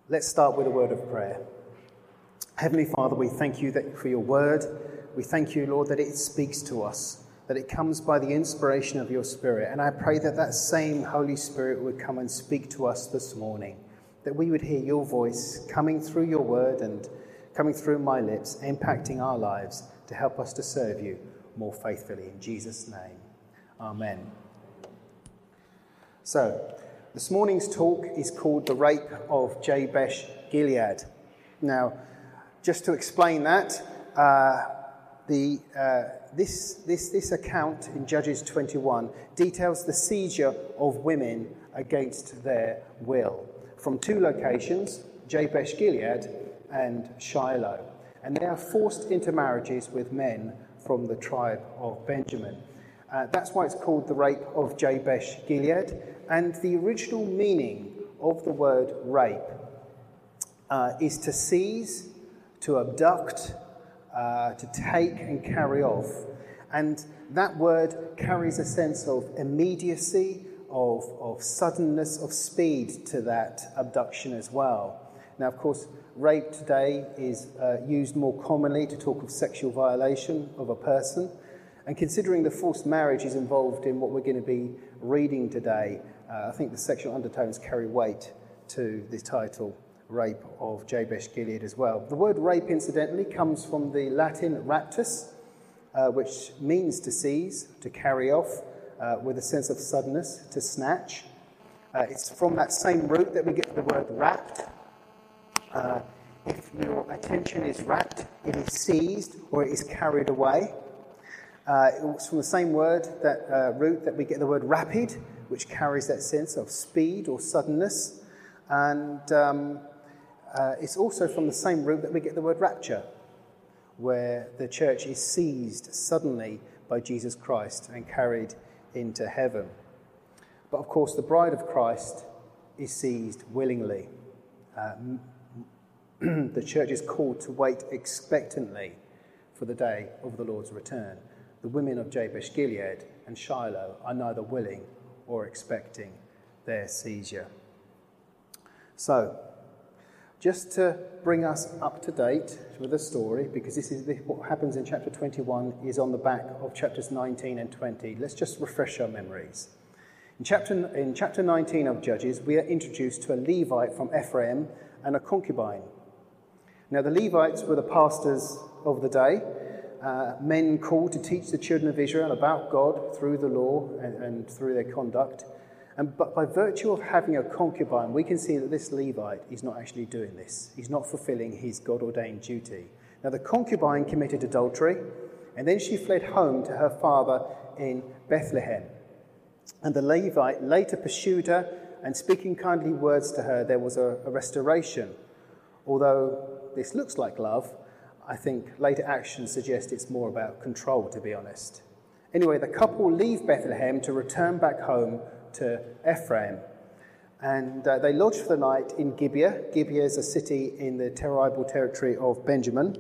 Let's start with a word of prayer. Heavenly Father, we thank you for your word. We thank you, Lord, that it speaks to us, that it comes by the inspiration of your Spirit. And I pray that that same Holy Spirit would come and speak to us this morning, that we would hear your voice coming through your word and coming through my lips, impacting our lives to help us to serve you more faithfully. In Jesus' name, amen. So, this morning's talk is called The Rape of Jabesh Gilead. Now, just to explain that, this account in Judges 21 details the seizure of women against their will from two locations, Jabesh Gilead and Shiloh. And they are forced into marriages with men from the tribe of Benjamin. That's why it's called the rape of Jabesh Gilead. And the original meaning of the word rape is to seize, to abduct, to take and carry off. And that word carries a sense of immediacy, of suddenness, of speed to that abduction as well. Now, of course, rape today is used more commonly to talk of sexual violation of a person. And considering the forced marriages involved in what we're going to be reading today, I think the sexual undertones carry weight to the title, Rape of Jabesh Gilead as well. The word rape, incidentally, comes from the Latin raptus, which means to seize, to carry off, with a sense of suddenness, to snatch. It's from that same root that we get the word rapt. If your attention is rapt, it is seized or it is carried away. It's from the same word, root, that we get the word rapid, which carries that sense of speed or suddenness. And it's also from the same root that we get the word rapture, where the church is seized suddenly by Jesus Christ and carried into heaven. But of course, the bride of Christ is seized willingly. The church is called to wait expectantly for the day of the Lord's return. The women of Jabesh Gilead and Shiloh are neither willing or expecting their seizure. So, just to bring us up to date with the story, because this is what happens in chapter 21 is on the back of chapters 19 and 20. Let's just refresh our memories. In chapter 19 of Judges, we are introduced to a Levite from Ephraim and a concubine. Now, the Levites were the pastors of the day, men called to teach the children of Israel about God through the law and through their conduct. But by virtue of having a concubine, we can see that this Levite is not actually doing this. He's not fulfilling his God-ordained duty. Now, the concubine committed adultery, and then she fled home to her father in Bethlehem. And the Levite later pursued her, and speaking kindly words to her, there was a restoration. Although this looks like love, I think later actions suggest it's more about control, to be honest. Anyway, the couple leave Bethlehem to return back home to Ephraim. And they lodge for the night in Gibeah. Gibeah is a city in the tribal territory of Benjamin.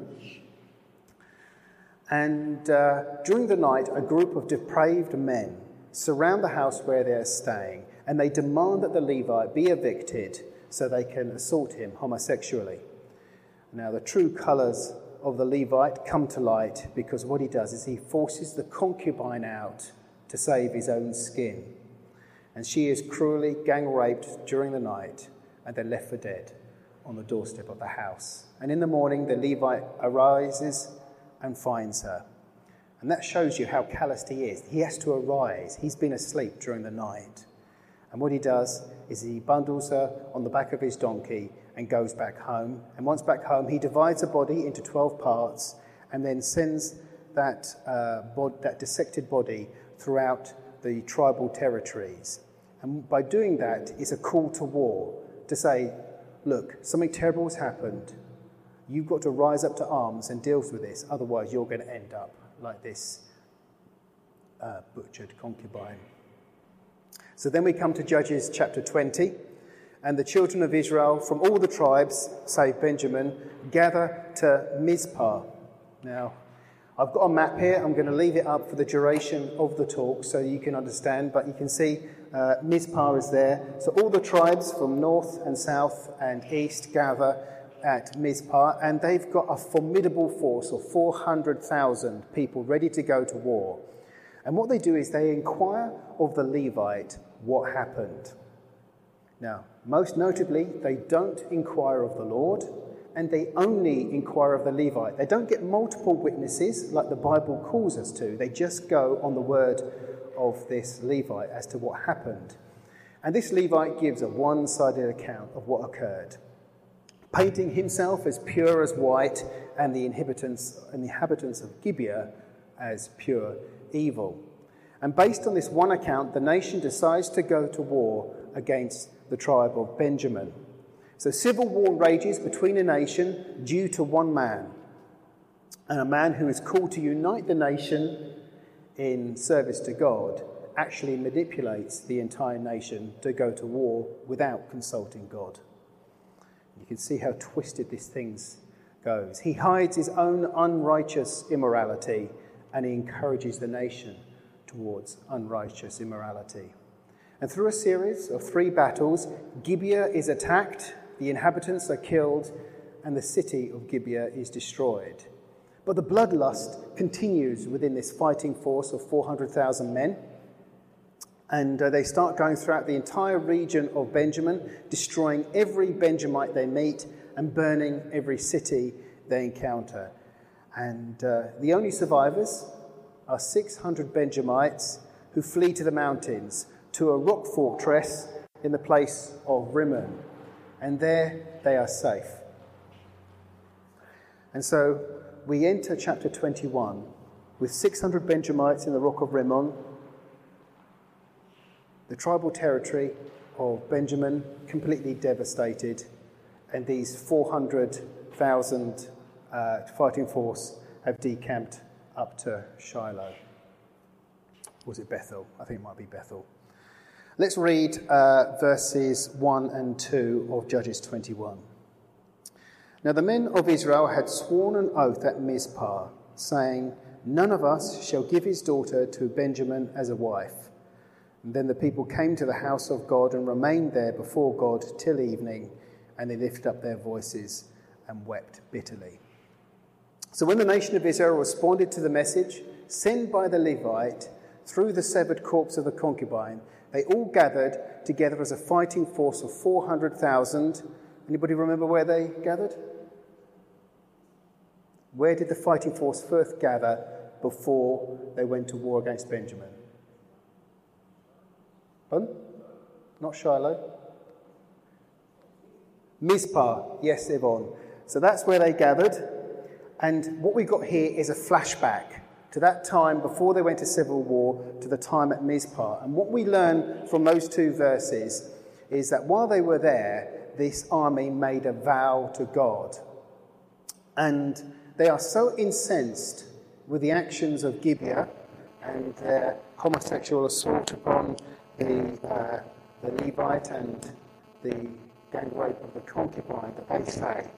And during the night, a group of depraved men surround the house where they are staying, and they demand that the Levite be evicted so they can assault him homosexually. Now, the true colours of the Levite come to light because what he does is he forces the concubine out to save his own skin. And she is cruelly gang raped during the night and then left for dead on the doorstep of the house. And in the morning, the Levite arises and finds her. And that shows you how calloused he is. He has to arise. He's been asleep during the night. And what he does is he bundles her on the back of his donkey and goes back home. And once back home, he divides the body into 12 parts and then sends that dissected body throughout the tribal territories. And by doing that, it's a call to war, to say, look, something terrible has happened. You've got to rise up to arms and deal with this. Otherwise, you're going to end up like this butchered concubine. So then we come to Judges chapter 20, and the children of Israel from all the tribes, save Benjamin, gather to Mizpah. Now, I've got a map here. I'm going to leave it up for the duration of the talk so you can understand, but you can see Mizpah is there. So all the tribes from north and south and east gather at Mizpah, and they've got a formidable force of 400,000 people ready to go to war. And what they do is they inquire of the Levite what happened. Now, most notably, they don't inquire of the Lord, and they only inquire of the Levite. They don't get multiple witnesses like the Bible calls us to. They just go on the word of this Levite as to what happened. And this Levite gives a one-sided account of what occurred, painting himself as pure as white and the inhabitants of Gibeah as pure evil. And based on this one account, the nation decides to go to war against the tribe of Benjamin. So civil war rages between a nation due to one man, and a man who is called to unite the nation in service to God actually manipulates the entire nation to go to war without consulting God. You can see how twisted this thing goes. He hides his own unrighteous immorality, and he encourages the nation towards unrighteous immorality. And through a series of 3 battles, Gibeah is attacked, the inhabitants are killed, and the city of Gibeah is destroyed. But the bloodlust continues within this fighting force of 400,000 men. And they start going throughout the entire region of Benjamin, destroying every Benjamite they meet and burning every city they encounter. And the only survivors are 600 Benjamites who flee to the mountains, to a rock fortress in the place of Rimmon. And there they are safe. And so we enter chapter 21 with 600 Benjamites in the rock of Rimmon, the tribal territory of Benjamin completely devastated, and these 400,000 fighting force have decamped up to Shiloh. Was it Bethel? I think it might be Bethel. Let's read verses 1 and 2 of Judges 21. Now the men of Israel had sworn an oath at Mizpah, saying, "None of us shall give his daughter to Benjamin as a wife." And then the people came to the house of God and remained there before God till evening, and they lifted up their voices and wept bitterly. So when the nation of Israel responded to the message sent by the Levite through the severed corpse of the concubine, they all gathered together as a fighting force of 400,000. Anybody remember where they gathered? Where did the fighting force first gather before they went to war against Benjamin? Pardon? Not Shiloh. Mizpah. Yes, Yvonne. So that's where they gathered. And what we got here is a flashback to that time before they went to civil war, to the time at Mizpah. And what we learn from those 2 verses is that while they were there, this army made a vow to God. And they are so incensed with the actions of Gibeah and their homosexual assault upon the Levite and the gang rape of the concubine that they say,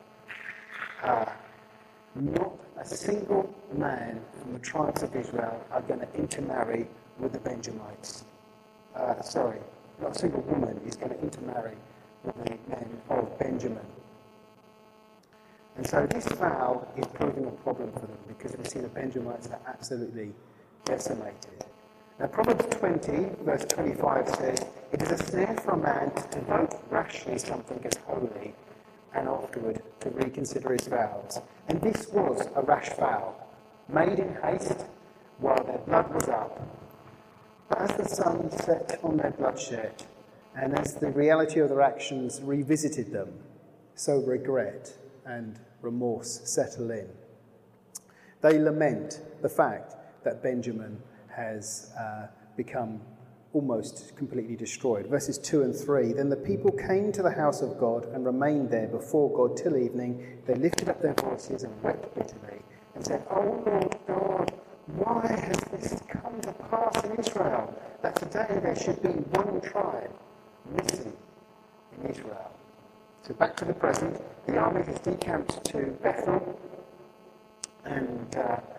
not a single man from the tribes of Israel are going to intermarry with the Benjamites. Not a single woman is going to intermarry with the men of Benjamin. And so this vow is proving a problem for them, because we see the Benjamites are absolutely decimated. Now Proverbs 20, verse 25 says, "It is a snare for a man to devote rashly something as holy, and afterward to reconsider his vows." And this was a rash vow, made in haste while their blood was up. But as the sun set on their bloodshed, and as the reality of their actions revisited them, so regret and remorse settle in. They lament the fact that Benjamin has become almost completely destroyed. Verses 2 and 3, "Then the people came to the house of God and remained there before God till evening. They lifted up their voices and wept bitterly and said, 'O Lord God, why has this come to pass in Israel, that today there should be one tribe missing in Israel?'" So back to the present, the army has decamped to Bethel, and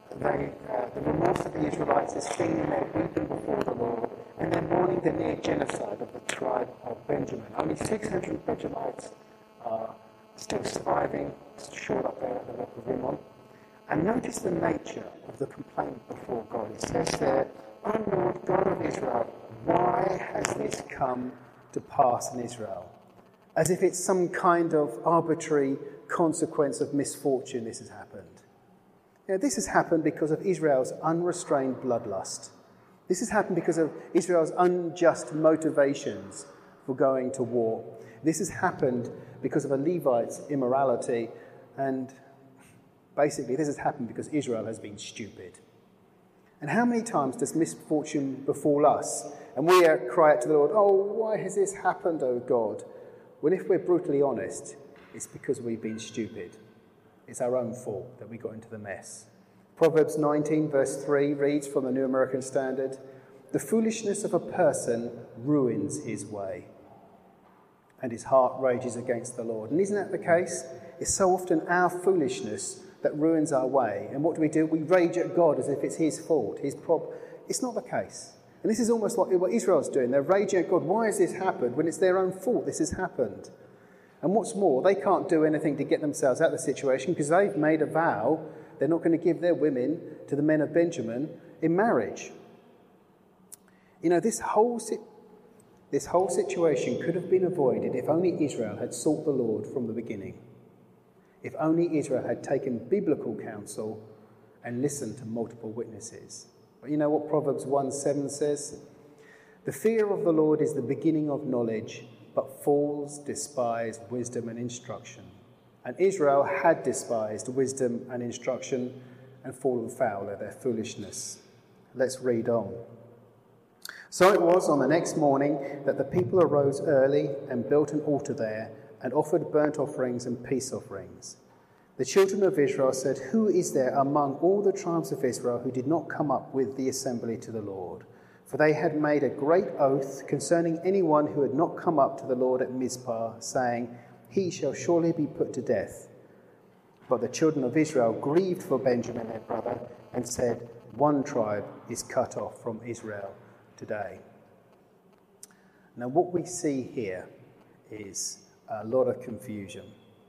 the remorse of the Israelites is seen in their weeping before the Lord, and they're mourning the near genocide of the tribe of Benjamin. Only 600 Benjamites are still surviving, short up there at the rock of Rimmon. And notice the nature of the complaint before God. It says there, "O Lord, God of Israel, why has this come to pass in Israel?" As if it's some kind of arbitrary consequence of misfortune this has happened. This has happened because of Israel's unrestrained bloodlust. This has happened because of Israel's unjust motivations for going to war. This has happened because of a Levite's immorality, and basically this has happened because Israel has been stupid. And how many times does misfortune befall us? And we cry out to the Lord, "Oh, why has this happened, oh God?" When if we're brutally honest, it's because we've been stupid. It's our own fault that we got into the mess. Proverbs 19 verse 3 reads from the New American Standard, "The foolishness of a person ruins his way, and his heart rages against the Lord." And isn't that the case? It's so often our foolishness that ruins our way. And what do? We rage at God as if it's his fault, his problem. It's not the case. And this is almost like what Israel's doing. They're raging at God. Why has this happened? When it's their own fault this has happened. And what's more, they can't do anything to get themselves out of the situation because they've made a vow they're not going to give their women to the men of Benjamin in marriage. This whole situation could have been avoided if only Israel had sought the Lord from the beginning. If only Israel had taken biblical counsel and listened to multiple witnesses. But you know what Proverbs 1:7 says? "The fear of the Lord is the beginning of knowledge, but fools despise wisdom and instruction." And Israel had despised wisdom and instruction and fallen foul of their foolishness. Let's read on. "So it was on the next morning that the people arose early and built an altar there and offered burnt offerings and peace offerings. The children of Israel said, 'Who is there among all the tribes of Israel who did not come up with the assembly to the Lord?' For they had made a great oath concerning anyone who had not come up to the Lord at Mizpah, saying, 'He shall surely be put to death.' But the children of Israel grieved for Benjamin their brother and said, 'One tribe is cut off from Israel today.'" Now what we see here is a lot of confusion.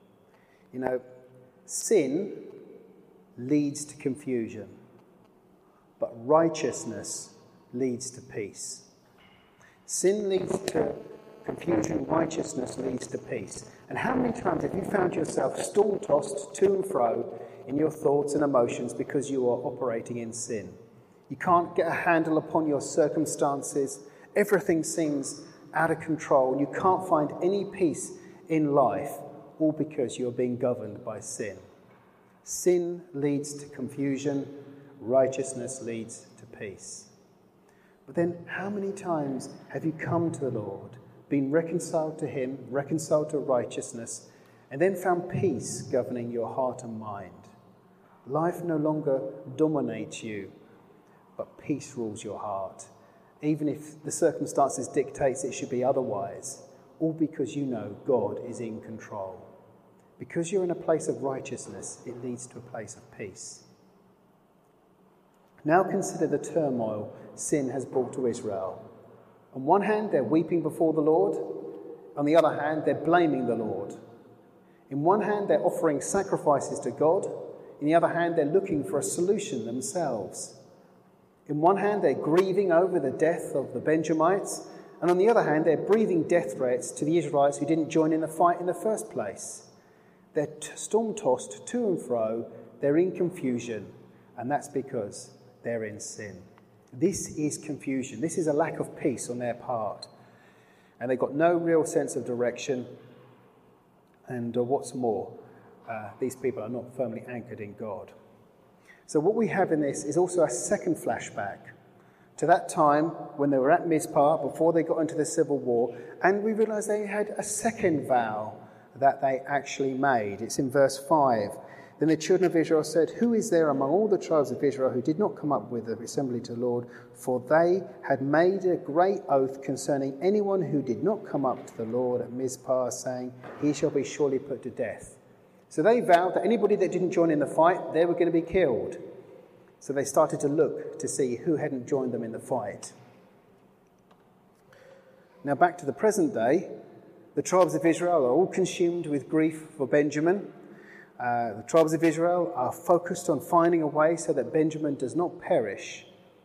Sin leads to confusion, but righteousness leads to peace. Sin leads to confusion, righteousness leads to peace. And how many times have you found yourself storm-tossed to and fro in your thoughts and emotions because you are operating in sin? You can't get a handle upon your circumstances. Everything seems out of control. You can't find any peace in life, all because you're being governed by sin. Sin leads to confusion. Righteousness leads to peace. But then how many times have you come to the Lord, been reconciled to him, reconciled to righteousness, and then found peace governing your heart and mind? Life no longer dominates you, but peace rules your heart, even if the circumstances dictates it should be otherwise, all because you know God is in control. Because you're in a place of righteousness, it leads to a place of peace. Now consider the turmoil sin has brought to Israel. On one hand, they're weeping before the Lord. On the other hand, they're blaming the Lord. In one hand, they're offering sacrifices to God. In the other hand, they're looking for a solution themselves. In one hand, they're grieving over the death of the Benjamites. And on the other hand, they're breathing death threats to the Israelites who didn't join in the fight in the first place. They're storm-tossed to and fro. They're in confusion. And that's because they're in sin. This is confusion. This is a lack of peace on their part. And they've got no real sense of direction. And what's more, these people are not firmly anchored in God. So what we have in this is also a second flashback to that time when they were at Mizpah, before they got into the civil war, and we realise they had a second vow that they actually made. It's in verse 5. Then the children of Israel said, "Who is there among all the tribes of Israel who did not come up with the assembly to the Lord? For they had made a great oath concerning anyone who did not come up to the Lord at Mizpah, saying, 'He shall be surely put to death.'" So they vowed that anybody that didn't join in the fight, they were going to be killed. So they started to look to see who hadn't joined them in the fight. Now back to the present day, the tribes of Israel are all consumed with grief for Benjamin. The tribes of Israel are focused on finding a way so that Benjamin does not perish.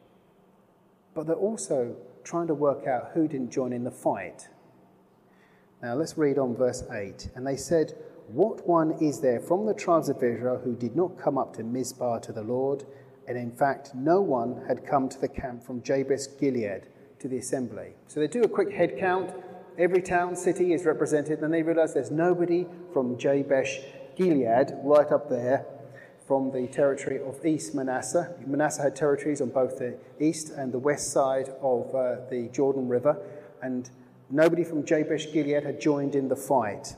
But they're also trying to work out who didn't join in the fight. Now let's read on verse 8. And they said, "What one is there from the tribes of Israel who did not come up to Mizpah to the Lord?" And in fact, no one had come to the camp from Jabesh Gilead to the assembly. So they do a quick head count. Every town, city is represented, and they realise there's nobody from Jabesh Gilead right up there from the territory of East Manasseh. Manasseh had territories on both the east and the west side of the Jordan River, and nobody from Jabesh Gilead had joined in the fight.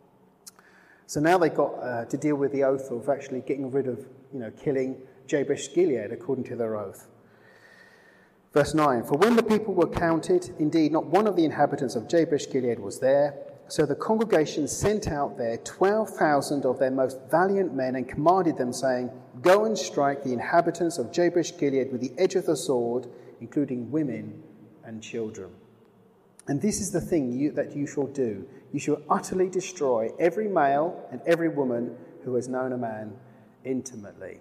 So now they got to deal with the oath of actually getting rid of, killing Jabesh Gilead according to their oath. Verse 9, "For when the people were counted, indeed not one of the inhabitants of Jabesh Gilead was there. So the congregation sent out there 12,000 of their most valiant men and commanded them, saying, 'Go and strike the inhabitants of Jabesh Gilead with the edge of the sword, including women and children. And this is the thing that you shall do. You shall utterly destroy every male and every woman who has known a man intimately.'"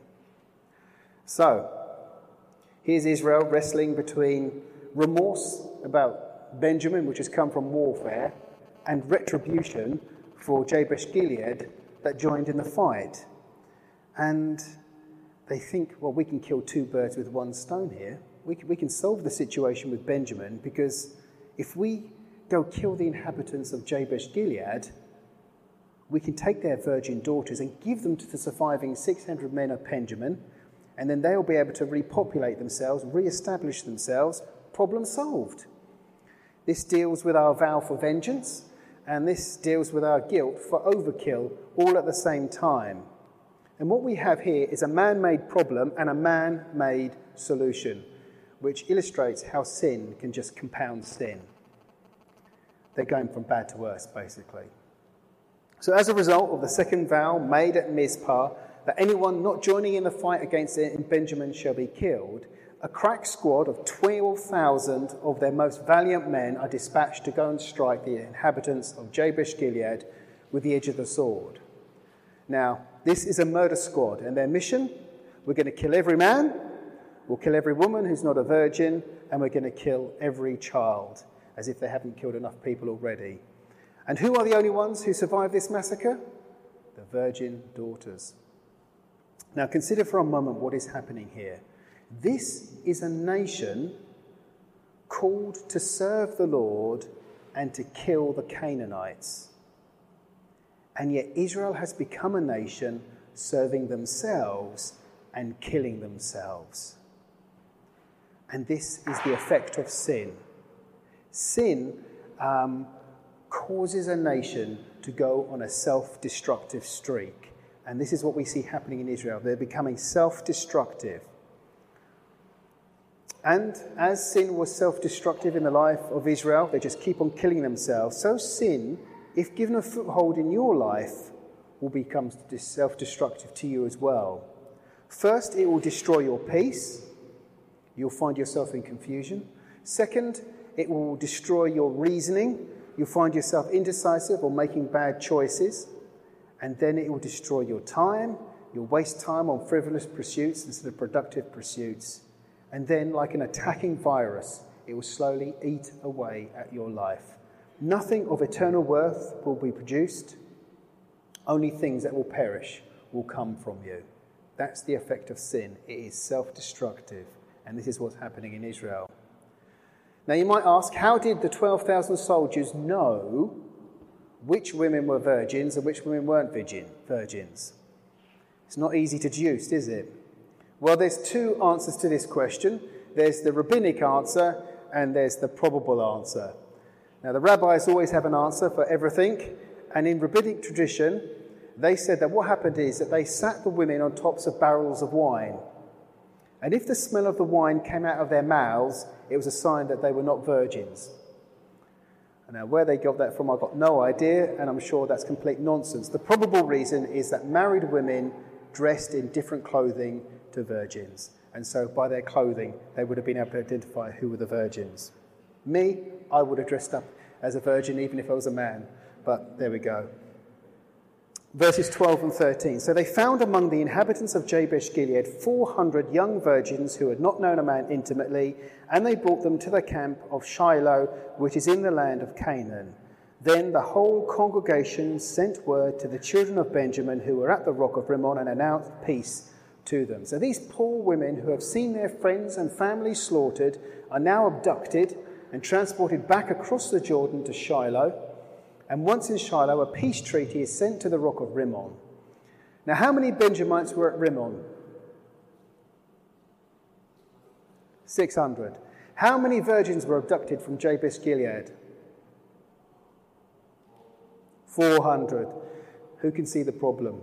So, here's Israel wrestling between remorse about Benjamin, which has come from warfare, and retribution for Jabesh Gilead that joined in the fight. And they think, well, we can kill two birds with one stone here. We can solve the situation with Benjamin, because if we go kill the inhabitants of Jabesh Gilead, we can take their virgin daughters and give them to the surviving 600 men of Benjamin, and then they'll be able to repopulate themselves, re-establish themselves. Problem solved. This deals with our vow for vengeance, and this deals with our guilt for overkill, all at the same time. And what we have here is a man-made problem and a man-made solution, which illustrates how sin can just compound sin. They're going from bad to worse, basically. So as a result of the second vow made at Mizpah, that anyone not joining in the fight against Benjamin shall be killed, a crack squad of 12,000 of their most valiant men are dispatched to go and strike the inhabitants of Jabesh Gilead with the edge of the sword. Now, this is a murder squad, and their mission, we're going to kill every man, we'll kill every woman who's not a virgin, and we're going to kill every child, as if they haven't killed enough people already. And who are the only ones who survive this massacre? The virgin daughters. Now consider for a moment what is happening here. This is a nation called to serve the Lord and to kill the Canaanites. And yet Israel has become a nation serving themselves and killing themselves. And this is the effect of sin. Sin causes a nation to go on a self-destructive streak. And this is what we see happening in Israel. They're becoming self-destructive. And as sin was self-destructive in the life of Israel, they just keep on killing themselves. So sin, if given a foothold in your life, will become self-destructive to you as well. First, it will destroy your peace. You'll find yourself in confusion. Second, it will destroy your reasoning. You'll find yourself indecisive or making bad choices. And then it will destroy your time. You'll waste time on frivolous pursuits instead of productive pursuits. And then, like an attacking virus, it will slowly eat away at your life. Nothing of eternal worth will be produced. Only things that will perish will come from you. That's the effect of sin. It is self-destructive. And this is what's happening in Israel. Now you might ask, how did the 12,000 soldiers know which women were virgins and which women weren't virgins? It's not easy to deduce, is it? Well, there's two answers to this question. There's the rabbinic answer and there's the probable answer. Now, the rabbis always have an answer for everything. And in rabbinic tradition, they said that what happened is that they sat the women on tops of barrels of wine. And if the smell of the wine came out of their mouths, it was a sign that they were not virgins. Now, where they got that from, I've got no idea, and I'm sure that's complete nonsense. The probable reason is that married women dressed in different clothing to virgins. And so by their clothing, they would have been able to identify who were the virgins. Me, I would have dressed up as a virgin even if I was a man. But there we go. Verses 12 and 13. So they found among the inhabitants of Jabesh Gilead 400 young virgins who had not known a man intimately, and they brought them to the camp of Shiloh, which is in the land of Canaan. Then the whole congregation sent word to the children of Benjamin who were at the rock of Rimmon and announced peace to them. So these poor women who have seen their friends and families slaughtered are now abducted and transported back across the Jordan to Shiloh. And once in Shiloh, a peace treaty is sent to the rock of Rimmon. Now, how many Benjamites were at Rimmon? 600. How many virgins were abducted from Jabesh Gilead? 400. Who can see the problem?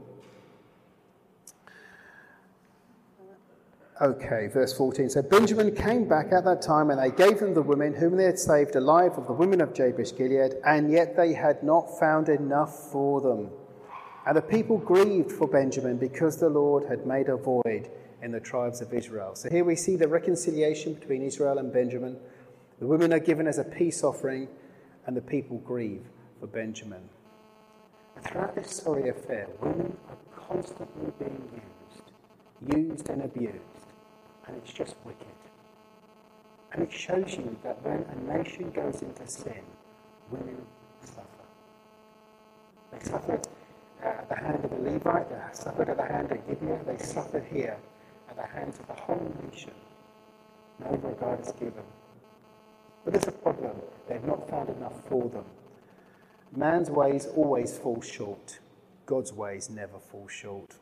Okay, verse 14. So Benjamin came back at that time, and they gave them the women whom they had saved alive of the women of Jabesh Gilead, and yet they had not found enough for them. And the people grieved for Benjamin because the Lord had made a void in the tribes of Israel. So here we see the reconciliation between Israel and Benjamin. The women are given as a peace offering, and the people grieve for Benjamin. Throughout this sorry affair, women are constantly being used and abused. And it's just wicked. And it shows you that when a nation goes into sin, women suffer. They suffered at the hand of the Levite, they suffered at the hand of Gibeah, they suffered here at the hands of the whole nation. No regard is given. But there's a problem. They've not found enough for them. Man's ways always fall short. God's ways never fall short.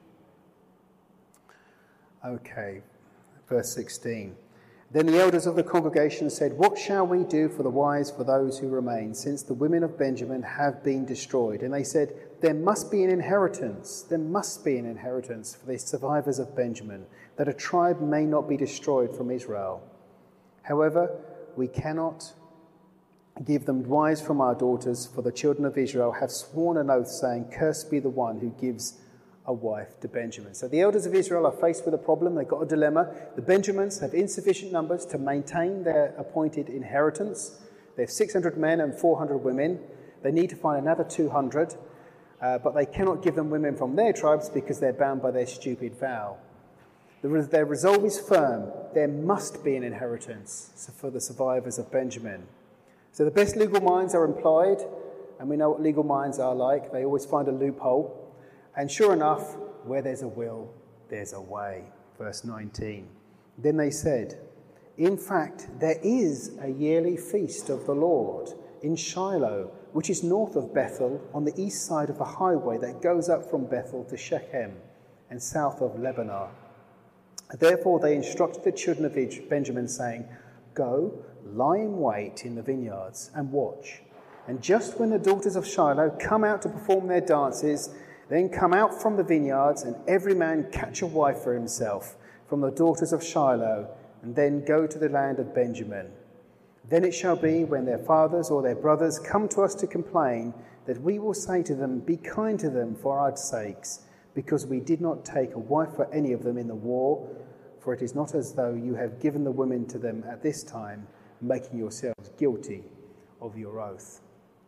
Okay. Verse 16. Then the elders of the congregation said, "What shall we do for the wives for those who remain, since the women of Benjamin have been destroyed?" And they said, "There must be an inheritance. There must be an inheritance for the survivors of Benjamin, that a tribe may not be destroyed from Israel. However, we cannot give them wives from our daughters, for the children of Israel have sworn an oath, saying, 'Cursed be the one who gives a wife to Benjamin.'" So the elders of Israel are faced with a problem. They've got a dilemma. The Benjamins have insufficient numbers to maintain their appointed inheritance. They have 600 men and 400 women. They need to find another 200, but they cannot give them women from their tribes because they're bound by their stupid vow. Their resolve is firm. There must be an inheritance for the survivors of Benjamin. So the best legal minds are employed, and we know what legal minds are like. They always find a loophole. And sure enough, where there's a will, there's a way. Verse 19. Then they said, "In fact, there is a yearly feast of the Lord in Shiloh, which is north of Bethel, on the east side of the highway that goes up from Bethel to Shechem, and south of Lebanon." Therefore they instructed the children of Benjamin, saying, "Go, lie in wait in the vineyards, and watch. And just when the daughters of Shiloh come out to perform their dances, then come out from the vineyards, and every man catch a wife for himself from the daughters of Shiloh, and then go to the land of Benjamin. Then it shall be, when their fathers or their brothers come to us to complain, that we will say to them, 'Be kind to them for our sakes, because we did not take a wife for any of them in the war, for it is not as though you have given the women to them at this time, making yourselves guilty of your oath.'"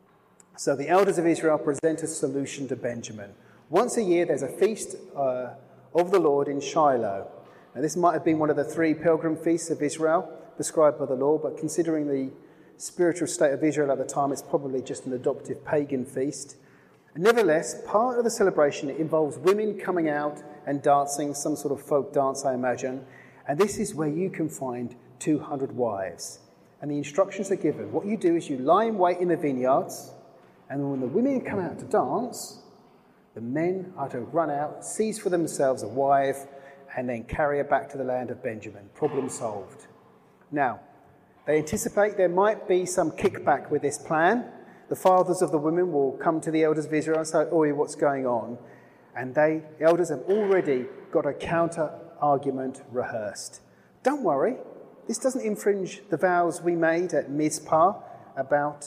So the elders of Israel present a solution to Benjamin. Once a year, there's a feast of the Lord in Shiloh. Now, this might have been one of the 3 pilgrim feasts of Israel prescribed by the law, but considering the spiritual state of Israel at the time, it's probably just an adoptive pagan feast. And nevertheless, part of the celebration involves women coming out and dancing, some sort of folk dance, I imagine. And this is where you can find 200 wives. And the instructions are given. What you do is you lie in wait in the vineyards, and when the women come out to dance, the men are to run out, seize for themselves a wife, and then carry her back to the land of Benjamin. Problem solved. Now, they anticipate there might be some kickback with this plan. The fathers of the women will come to the elders of Israel and say, "Oi, what's going on?" And the elders have already got a counter-argument rehearsed. Don't worry, this doesn't infringe the vows we made at Mizpah about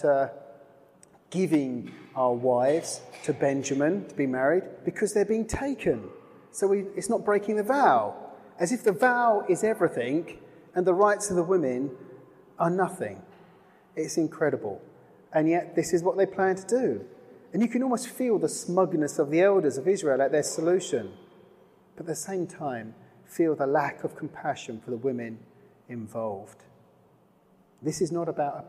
giving our wives to Benjamin to be married, because they're being taken. So it's not breaking the vow. as if the vow is everything and the rights of the women are nothing. It's incredible. And yet this is what they plan to do. And you can almost feel the smugness of the elders of Israel at their solution, but at the same time feel the lack of compassion for the women involved. This is not about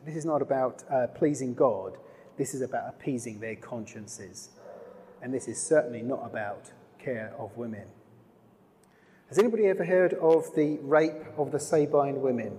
pleasing God. This is about appeasing their consciences. And this is certainly not about care of women. Has anybody ever heard of the rape of the Sabine women?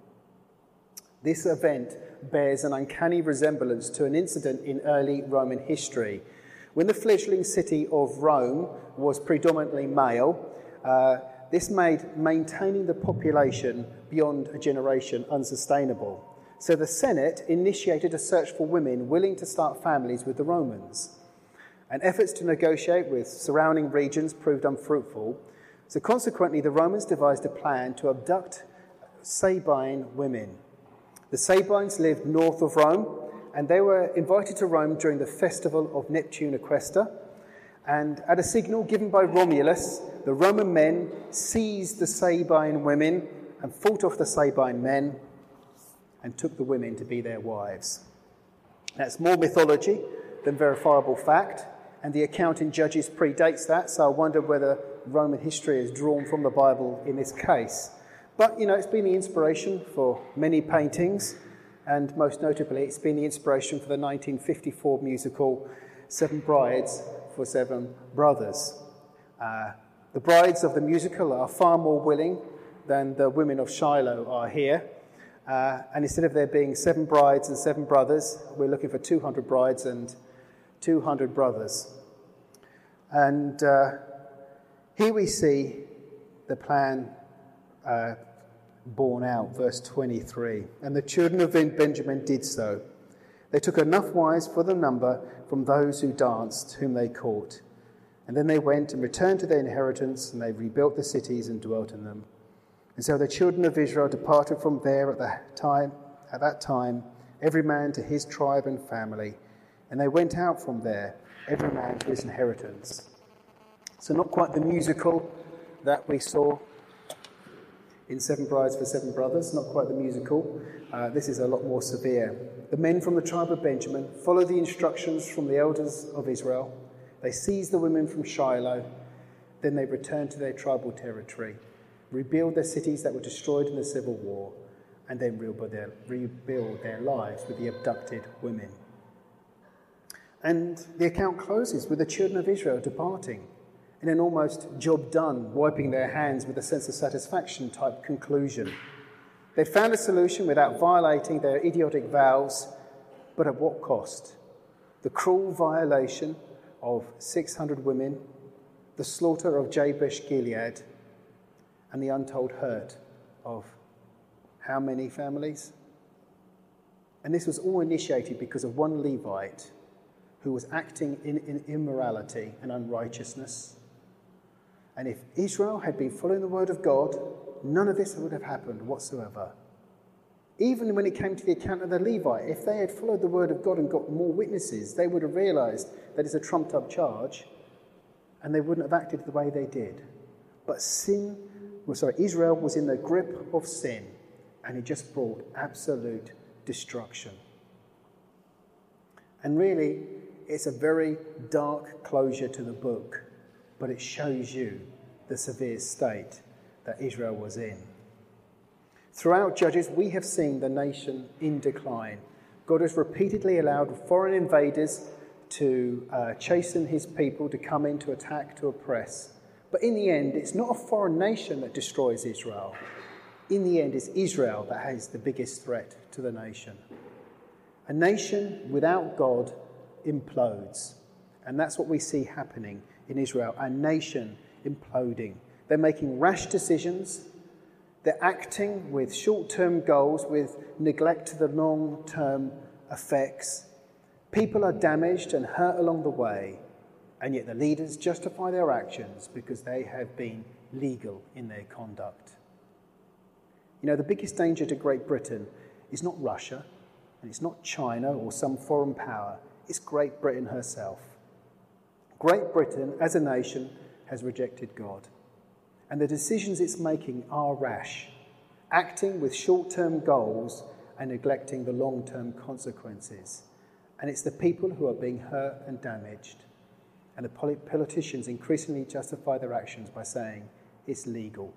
This event bears an uncanny resemblance to an incident in early Roman history. When the fledgling city of Rome was predominantly male, this made maintaining the population beyond a generation unsustainable. So the Senate initiated a search for women willing to start families with the Romans. And efforts to negotiate with surrounding regions proved unfruitful. So consequently, the Romans devised a plan to abduct Sabine women. The Sabines lived north of Rome, and they were invited to Rome during the festival of Neptune Equesta. And at a signal given by Romulus, the Roman men seized the Sabine women and fought off the Sabine men and took the women to be their wives. That's more mythology than verifiable fact, and the account in Judges predates that, so I wonder whether Roman history is drawn from the Bible in this case. But, it's been the inspiration for many paintings, and most notably, it's been the inspiration for the 1954 musical Seven Brides for Seven Brothers. The brides of the musical are far more willing than the women of Shiloh are here. And instead of there being 7 brides and 7 brothers, we're looking for 200 brides and 200 brothers. And here we see the plan borne out, verse 23. And the children of Benjamin did so. They took enough wives for the number from those who danced, whom they caught. And then they went and returned to their inheritance, and they rebuilt the cities and dwelt in them. And so the children of Israel departed from there at that time, every man to his tribe and family. And they went out from there, every man to his inheritance. So not quite the musical that we saw in Seven Brides for Seven Brothers, not quite the musical. This is a lot more severe. The men from the tribe of Benjamin follow the instructions from the elders of Israel. They seize the women from Shiloh. Then they return to their tribal territory, rebuild their cities that were destroyed in the civil war, and then rebuild their lives with the abducted women. And the account closes with the children of Israel departing in an almost job done, wiping their hands with a sense of satisfaction type conclusion. They found a solution without violating their idiotic vows, but at what cost? The cruel violation of 600 women, the slaughter of Jabesh Gilead, and the untold hurt of how many families? And this was all initiated because of one Levite who was acting in immorality and unrighteousness. And if Israel had been following the word of God, none of this would have happened whatsoever. Even when it came to the account of the Levite, if they had followed the word of God and got more witnesses, they would have realized that it's a trumped-up charge, and they wouldn't have acted the way they did. But Israel was in the grip of sin, and it just brought absolute destruction. And really, it's a very dark closure to the book, but it shows you the severe state that Israel was in. Throughout Judges, we have seen the nation in decline. God has repeatedly allowed foreign invaders to chasten his people, to come in, to attack, to oppress. But in the end, it's not a foreign nation that destroys Israel. In the end, it's Israel that has the biggest threat to the nation. A nation without God implodes. And that's what we see happening in Israel, a nation imploding. They're making rash decisions. They're acting with short-term goals, with neglect to the long-term effects. People are damaged and hurt along the way, and yet the leaders justify their actions because they have been legal in their conduct. The biggest danger to Great Britain is not Russia, and it's not China or some foreign power. It's Great Britain herself. Great Britain, as a nation, has rejected God. and the decisions it's making are rash, acting with short-term goals and neglecting the long-term consequences. And it's the people who are being hurt and damaged. And the politicians increasingly justify their actions by saying it's legal.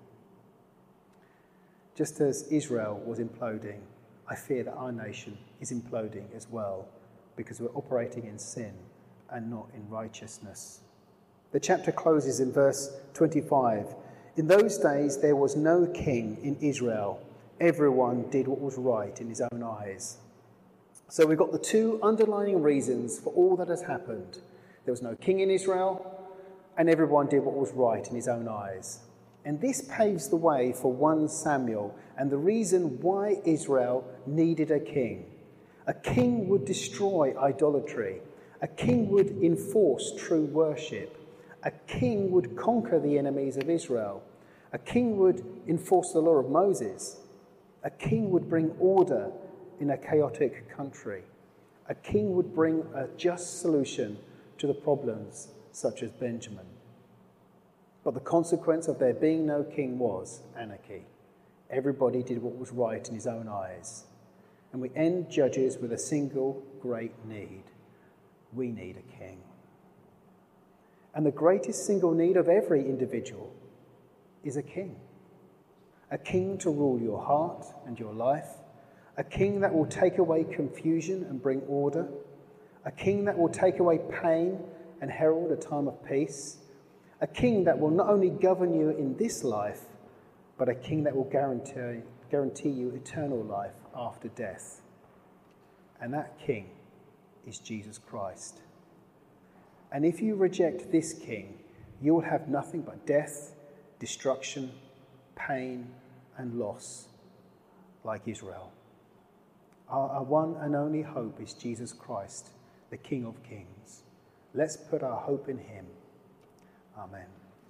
Just as Israel was imploding, I fear that our nation is imploding as well, because we're operating in sin and not in righteousness. The chapter closes in verse 25. In those days there was no king in Israel. Everyone did what was right in his own eyes. So we've got the two underlying reasons for all that has happened. There was no king in Israel, and everyone did what was right in his own eyes. And this paves the way for 1 Samuel and the reason why Israel needed a king. A king would destroy idolatry. A king would enforce true worship. A king would conquer the enemies of Israel. A king would enforce the law of Moses. A king would bring order in a chaotic country. A king would bring a just solution to the problems such as Benjamin. But the consequence of there being no king was anarchy. Everybody did what was right in his own eyes. And we end Judges with a single great need. We need a king. And the greatest single need of every individual is a king. A king to rule your heart and your life. A king that will take away confusion and bring order. A king that will take away pain and herald a time of peace. A king that will not only govern you in this life, but a king that will guarantee you eternal life after death. And that king is Jesus Christ. And if you reject this king, you will have nothing but death, destruction, pain, and loss, like Israel. Our one and only hope is Jesus Christ, the King of Kings. Let's put our hope in him. Amen.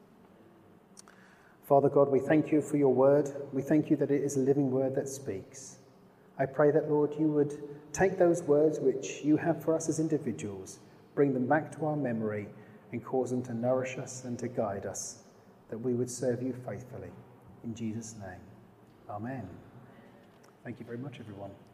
Father God, we thank you for your word. We thank you that it is a living word that speaks. I pray that, Lord, you would take those words which you have for us as individuals, bring them back to our memory and cause them to nourish us and to guide us, that we would serve you faithfully. In Jesus' name, amen. Thank you very much, everyone.